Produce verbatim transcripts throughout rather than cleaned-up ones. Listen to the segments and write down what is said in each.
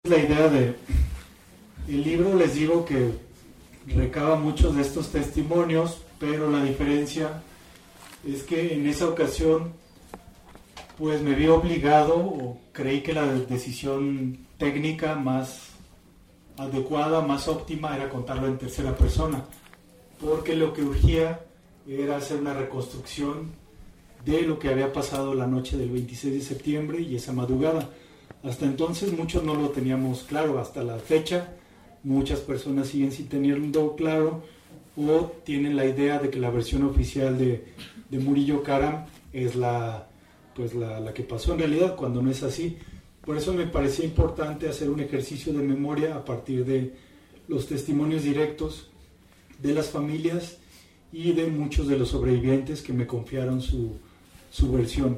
La idea de el libro, les digo que recaba muchos de estos testimonios, pero la diferencia es que en esa ocasión pues me vi obligado, o creí que la decisión técnica más adecuada, más óptima, era contarlo en tercera persona, porque lo que urgía era hacer una reconstrucción de lo que había pasado la noche del veintiséis de septiembre y esa madrugada. Hasta entonces muchos no lo teníamos claro, hasta la fecha muchas personas siguen sin tenerlo claro, o tienen la idea de que la versión oficial de, de Murillo Karam es la, pues la, la que pasó en realidad, cuando no es así. Por eso me parecía importante hacer un ejercicio de memoria a partir de los testimonios directos de las familias y de muchos de los sobrevivientes que me confiaron su, su versión.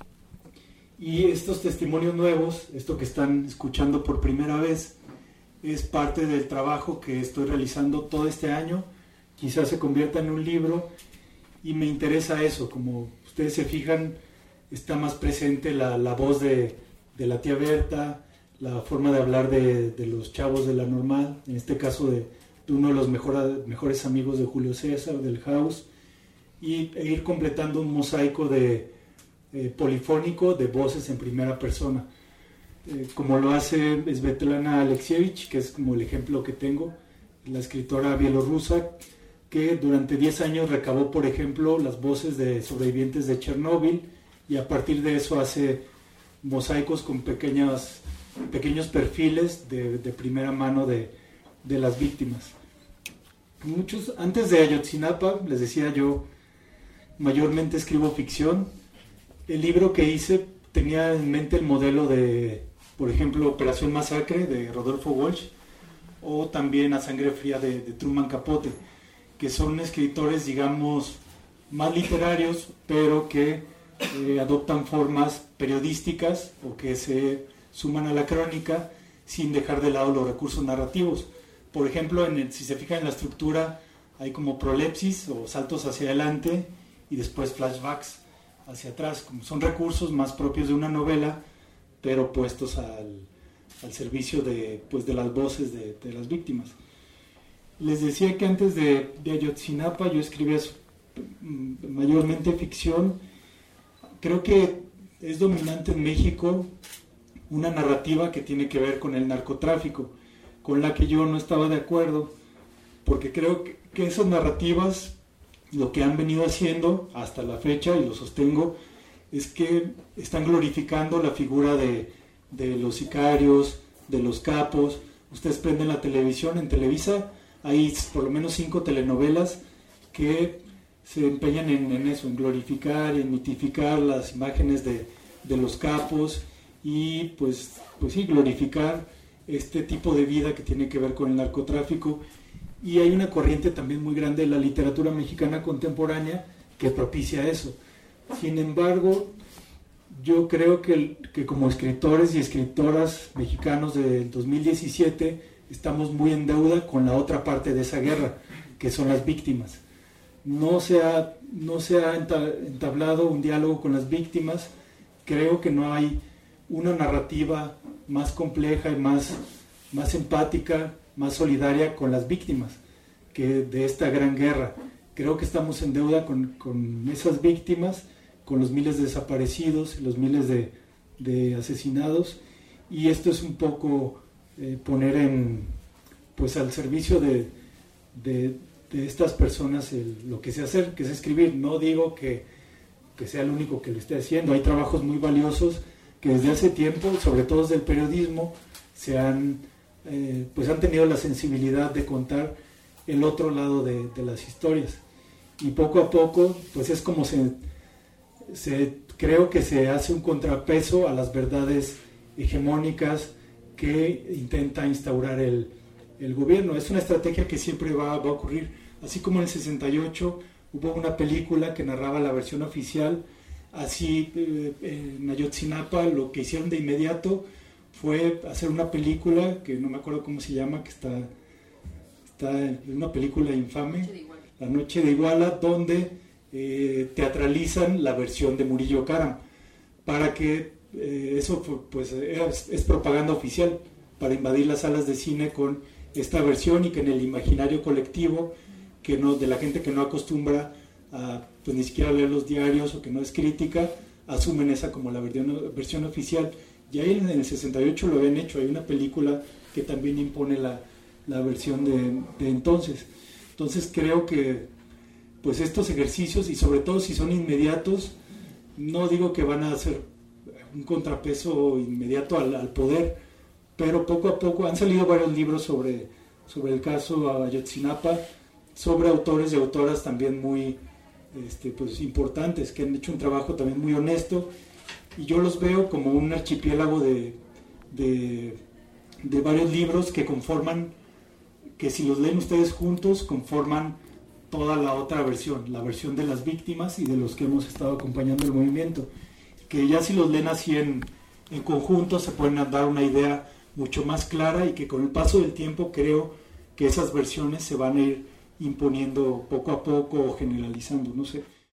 Y estos testimonios nuevos, esto que están escuchando por primera vez, es parte del trabajo que estoy realizando todo este año. Quizás se convierta en un libro, y me interesa eso. Como ustedes se fijan, está más presente la, la voz de, de la tía Berta, la forma de hablar de, de los chavos de la Normal, en este caso de, de uno de los mejor, mejores amigos de Julio César, del House, y e ir completando un mosaico de, eh, polifónico de voces en primera persona. Eh, como lo hace Svetlana Alexievich, que es como el ejemplo que tengo, la escritora bielorrusa, que durante diez años recabó, por ejemplo, las voces de sobrevivientes de Chernóbil, y a partir de eso hace mosaicos con pequeños, pequeños perfiles de, de primera mano de, de las víctimas. Muchos, antes de Ayotzinapa, les decía yo, mayormente escribo ficción. El libro que hice tenía en mente el modelo de, por ejemplo, Operación Masacre de Rodolfo Walsh, o también A Sangre Fría de, de Truman Capote, que son escritores, digamos, más literarios, pero que eh, adoptan formas periodísticas o que se suman a la crónica sin dejar de lado los recursos narrativos. Por ejemplo, en el, si se fijan en la estructura, hay como prolepsis o saltos hacia adelante y después flashbacks hacia atrás, como son recursos más propios de una novela, pero puestos al, al servicio de, pues, de las voces de, de las víctimas. Les decía que antes de, de Ayotzinapa yo escribía mayormente ficción. Creo que es dominante en México una narrativa que tiene que ver con el narcotráfico, con la que yo no estaba de acuerdo, porque creo que, que esas narrativas lo que han venido haciendo hasta la fecha, y lo sostengo, es que están glorificando la figura de, de los sicarios, de los capos. Ustedes prenden la televisión, en Televisa hay por lo menos cinco telenovelas que se empeñan en, en eso, en glorificar, en mitificar las imágenes de, de los capos, y pues, pues sí, glorificar este tipo de vida que tiene que ver con el narcotráfico. Y hay una corriente también muy grande de la literatura mexicana contemporánea que propicia eso. Sin embargo, yo creo que, que como escritores y escritoras mexicanos del dos mil diecisiete estamos muy en deuda con la otra parte de esa guerra, que son las víctimas. No se ha, no se ha entablado un diálogo con las víctimas. Creo que no hay una narrativa más compleja y más, más empática, más solidaria con las víctimas que de esta gran guerra. Creo que estamos en deuda con, con esas víctimas, con los miles de desaparecidos, los miles de, de asesinados, y esto es un poco eh, poner en, pues al servicio de, de, de estas personas el, lo que sé hacer, que es escribir. No digo que, que sea el único que lo esté haciendo, hay trabajos muy valiosos que desde hace tiempo, sobre todo desde el periodismo, se han, eh, pues han tenido la sensibilidad de contar el otro lado de, de las historias, y poco a poco pues es como se, se creo que se hace un contrapeso a las verdades hegemónicas que intenta instaurar el, el gobierno. Es una estrategia que siempre va, va a ocurrir, así como en el sesenta y ocho hubo una película que narraba la versión oficial. Así, eh, en Ayotzinapa lo que hicieron de inmediato fue hacer una película que no me acuerdo cómo se llama, que está, está en una película infame, La Noche de Iguala, donde eh, teatralizan la versión de Murillo Karam, para que eh, eso pues es, es propaganda oficial, para invadir las salas de cine con esta versión, y que en el imaginario colectivo que no, de la gente que no acostumbra a pues, ni siquiera leer los diarios o que no es crítica, asumen esa como la versión, versión oficial. Ya en el sesenta y ocho lo habían hecho, hay una película que también impone la, la versión de, de entonces. Entonces creo que pues estos ejercicios, y sobre todo si son inmediatos, no digo que van a hacer un contrapeso inmediato al, al poder, pero poco a poco han salido varios libros sobre, sobre el caso Ayotzinapa, sobre autores y autoras también muy este, pues, importantes, que han hecho un trabajo también muy honesto, y yo los veo como un archipiélago de, de, de varios libros que conforman, que si los leen ustedes juntos, conforman toda la otra versión, la versión de las víctimas y de los que hemos estado acompañando el movimiento, que ya si los leen así en, en conjunto se pueden dar una idea mucho más clara, y que con el paso del tiempo creo que esas versiones se van a ir imponiendo poco a poco o generalizando, no sé.